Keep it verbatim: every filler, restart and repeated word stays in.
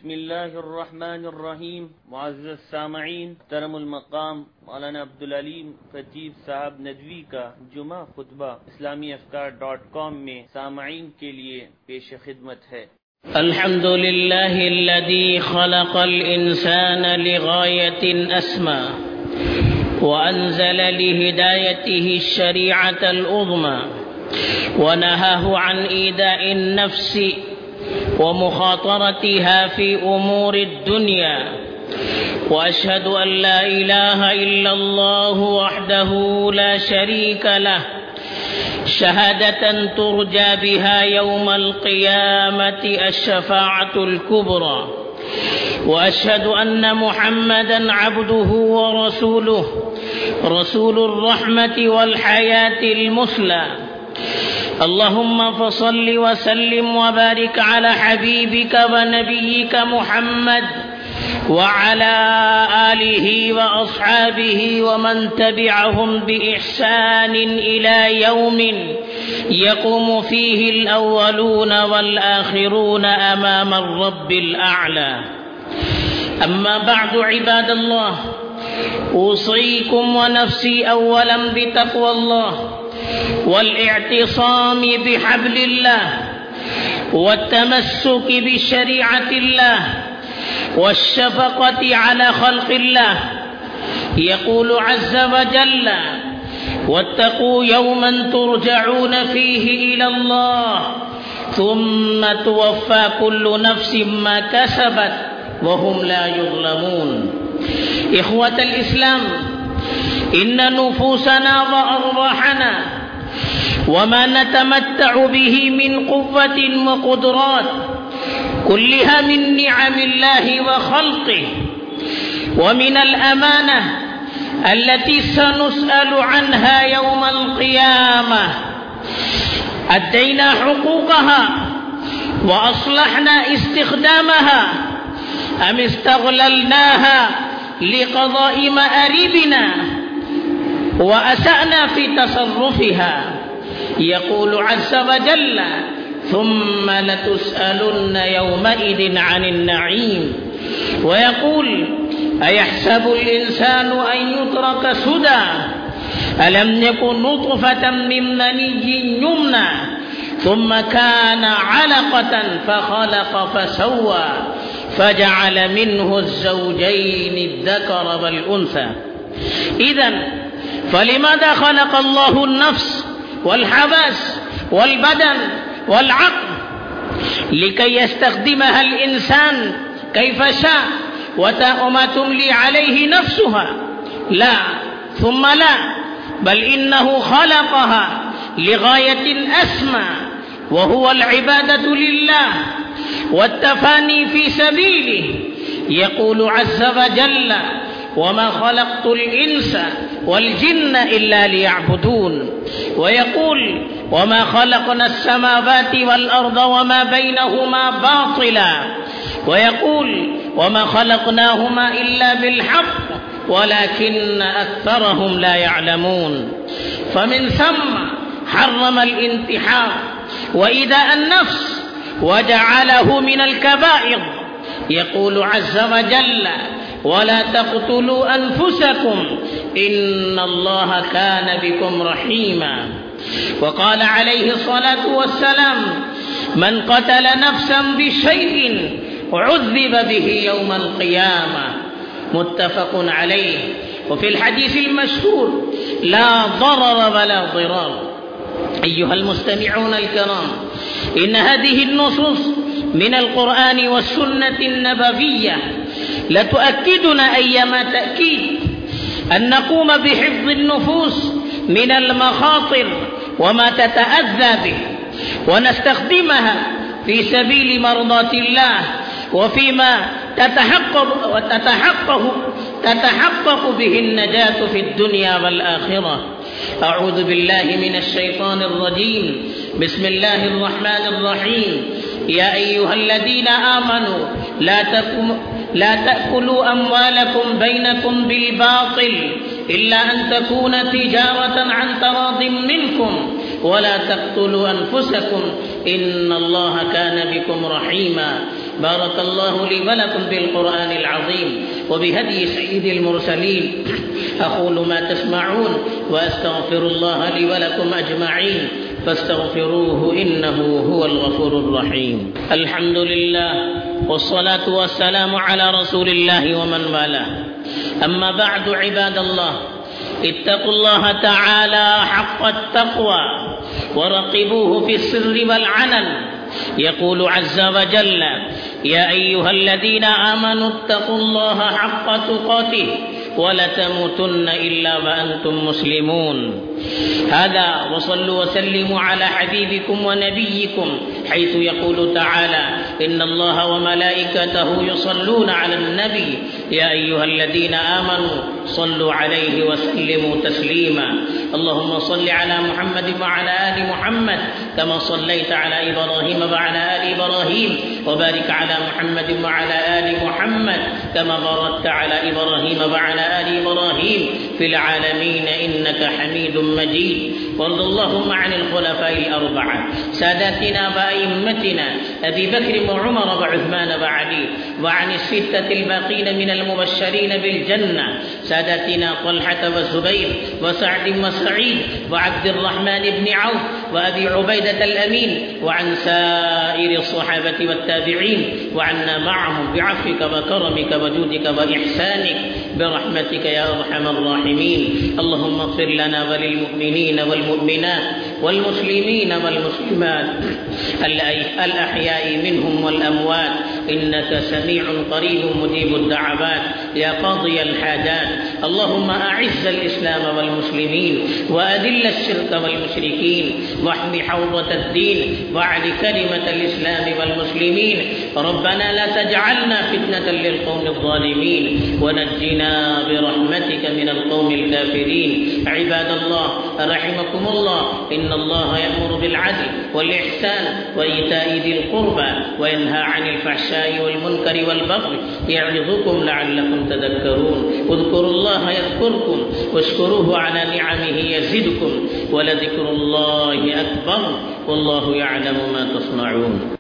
बिस्मिल्लाहिर्रहमानिर्रहीम। मुअज़्ज़ज़ सामईन, तरम मकाम मौलाना अब्दुल अलीम खतीब साहब नदवी का जुमा खुतबा इस्लामी अफ़कार डॉट कॉम में सामईन के लिए पेश खिदमत है। अल्हम्दुलिल्लाहिल्लज़ी खलक़ल इंसान लिगायतिन अस्मा व अंज़ल लिहिदायतिहि शरीअतल उज़्मा व नहाहु अन ईदाइन नफ्सी ومخاطرتها في أمور الدنيا وأشهد أن لا إله إلا الله وحده لا شريك له شهادة ترجى بها يوم القيامة الشفاعة الكبرى وأشهد أن محمدا عبده ورسوله رسول الرحمة والحياة المثلى اللهم فصل وسلم وبارك على حبيبك ونبيك محمد وعلى آله وأصحابه ومن تبعهم بإحسان إلى يوم يقوم فيه الأولون والآخرون أمام الرب الأعلى. أما بعد عباد الله، أوصيكم ونفسي أولا بتقوى الله والاعتصام بحبل الله والتمسك بشريعة الله والشفقة على خلق الله. يقول عز وجل: واتقوا يوما ترجعون فيه إلى الله ثم توفى كل نفس ما كسبت وهم لا يظلمون. إخوة الإسلام، إن نفوسنا وأرواحنا وما نتمتع به من قوة وقدرات كلها من نعم الله وخلقه ومن الأمانة التي سنسأل عنها يوم القيامة. أدينا حقوقها وأصلحنا استخدامها أم استغللناها لقضاء مآربنا وأسأنا في تصرفها؟ يقول عز وجل: ثم لتسألن يومئذ عن النعيم. ويقول: أيحسب الإنسان أن يترك سدى ألم يكن نطفة من مني يمنى ثم كان علقة فخلق فسوى فجعل منه الزوجين الذكر والأنثى. إذن فلماذا خلق الله النفس والحواس والبدن والعقل؟ لكي يستخدمها الإنسان كيف شاء وما تملي عليه نفسها؟ لا ثم لا، بل إنه خلقها لغاية أسمى، وهو العبادة لله والتفاني في سبيله. يقول عز وجل: وما خلقت الإنس والجن إلا ليعبدون. ويقول: وما خلقنا السماوات والأرض وما بينهما باطلا. ويقول: وما خلقناهما إلا بالحق ولكن أكثرهم لا يعلمون. فمن ثم حرم الانتحار وإيذاء النفس وجعله من الكبائر. يقول عز وجل: ولا تقتلوا أنفسكم إن الله كان بكم رحيما. وقال عليه الصلاة والسلام: من قتل نفسا بشيء عذب به يوم القيامة. متفق عليه. وفي الحديث المشهور: لا ضرر ولا ضرار. أيها المستمعون الكرام، إن هذه النصوص من القرآن والسنة النبوية لتؤكدنا أيما تأكيد أن نقوم بحفظ النفوس من المخاطر وما تتأذى به، ونستخدمها في سبيل مرضاة الله وفيما تتحقق وتتحقق تتحقق به النجاة في الدنيا والآخرة. أعوذ بالله من الشيطان الرجيم. بسم الله الرحمن الرحيم. يا أيها الذين آمنوا لا لا تأكلوا أموالكم بينكم بالباطل إلا أن تكون تجارة عن تراض منكم ولا تقتلوا أنفسكم إن الله كان بكم رحيما. بارك الله لي ولكم بالقرآن العظيم وبهدي سيد المرسلين. أقول ما تسمعون وأستغفر الله لي ولكم أجمعين فاستغفروه إنه هو الغفور الرحيم. الحمد لله والصلاة والسلام على رسول الله ومن والاه. أما بعد عباد الله، اتقوا الله تعالى حق التقوى ورقبوه في السر والعلن. يقول عز وجل: يا أيها الذين آمنوا اتقوا الله حق تقاته ولا تموتن إلا وأنتم مسلمون. هذا وصلوا وسلموا على حبيبكم ونبيكم حيث يقول تعالى: إن الله وملائكته يصلون على النبي يا أيها الذين آمنوا صلوا عليه وسلموا تسليما. اللهم صل على محمد وعلى آل محمد كما صليت على إبراهيم وعلى آل إبراهيم، وبارك على محمد وعلى آل محمد كما باركت على إبراهيم وعلى آل إبراهيم في العالمين إنك حميد مجيد. وارض اللهم عن الخلفاء الأربعة ساداتنا وأئمتنا أبي بكر وعمر وعثمان وعلي، وعن الستة الباقين من المبشرين بالجنة ساداتنا طلحة والزبير وسعد وسعيد وعبد الرحمن بن عوف وأبي عبيدة الأمين، وعن سائر الصحابة والتابعين، وعنا معهم بعفوك وكرمك وجودك وإحسانك برحمتك يا أرحم الراحمين. اللهم اغفر لنا وللمؤمنين والمؤمنات والمسلمين والمسلمات الأحياء منهم والأموات إنك سميع قريب مجيب الدعوات يا قاضي الحاجات. اللهم أعز الإسلام والمسلمين وأذل الشرك والمشركين واحم حوضة الدين واعل كلمة الإسلام والمسلمين. ربنا لا تجعلنا فتنة للقوم الظالمين ونجنا برحمتك من القوم الكافرين. عباد الله رحمكم الله، إن الله يأمر بالعدل والإحسان وإيتاء ذي القربى وينهى عن الفحشاء والمنكر والبغي يعظكم لعلكم تذكرون. اذكروا الله يذكركم واشكروه على نعمه يزدكم ولذكر الله أكبر والله يعلم ما تصنعون.